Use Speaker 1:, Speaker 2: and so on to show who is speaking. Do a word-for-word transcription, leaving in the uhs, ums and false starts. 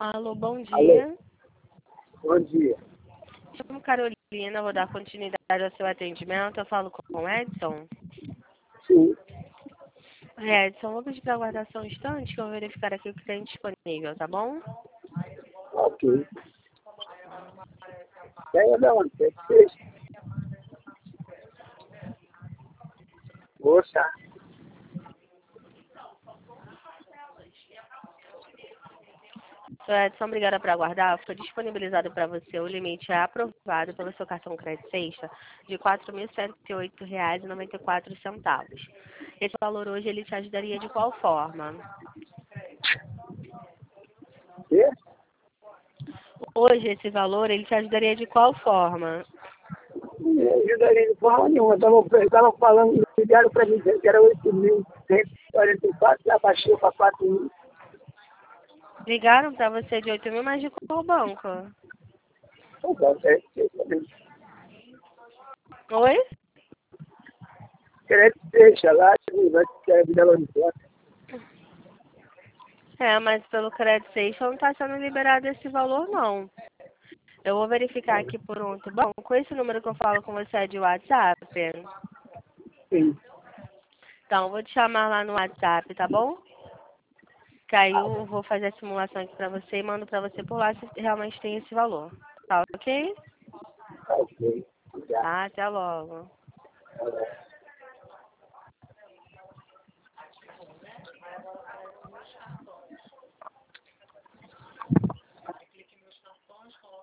Speaker 1: Alô, bom
Speaker 2: Alô.
Speaker 1: dia.
Speaker 2: Bom dia.
Speaker 1: Chamo Carolina, vou dar continuidade ao seu atendimento. Eu falo com o Edson.
Speaker 2: Sim.
Speaker 1: Edson, vou pedir para aguardar só um instante que eu vou verificar aqui o que tem disponível, tá bom?
Speaker 2: Ok. Pega da onde? Quer que seja? Moça.
Speaker 1: Seu Edson, obrigada por aguardar. Foi disponibilizado para você o limite é aprovado pelo seu cartão crédito sexta de quatro mil cento e oito reais e noventa e quatro centavos. Esse valor hoje ele te ajudaria de qual forma?
Speaker 2: Quê?
Speaker 1: Hoje esse valor ele te ajudaria de qual forma?
Speaker 2: Não ajudaria de forma nenhuma. Estava falando, ligaram para mim que era oito mil cento e quarenta e quatro, já baixou para quatro mil.
Speaker 1: Ligaram para você de oito mil, mas de qual banco?
Speaker 2: Então, é, é,
Speaker 1: Oi?
Speaker 2: crédito deixa lá, vai ter vida lá de fora.
Speaker 1: É, mas pelo crédito sexta não está sendo liberado esse valor, não. Eu vou verificar aqui por um outro banco. Com esse número que eu falo com você é de WhatsApp?
Speaker 2: Sim.
Speaker 1: Então, eu vou te chamar lá no WhatsApp, tá bom? Que aí eu vou fazer a simulação aqui pra você e mando pra você por lá se realmente tem esse valor. Tá ok?
Speaker 2: Ok. Já.
Speaker 1: Tá, até logo.
Speaker 2: Tá bom.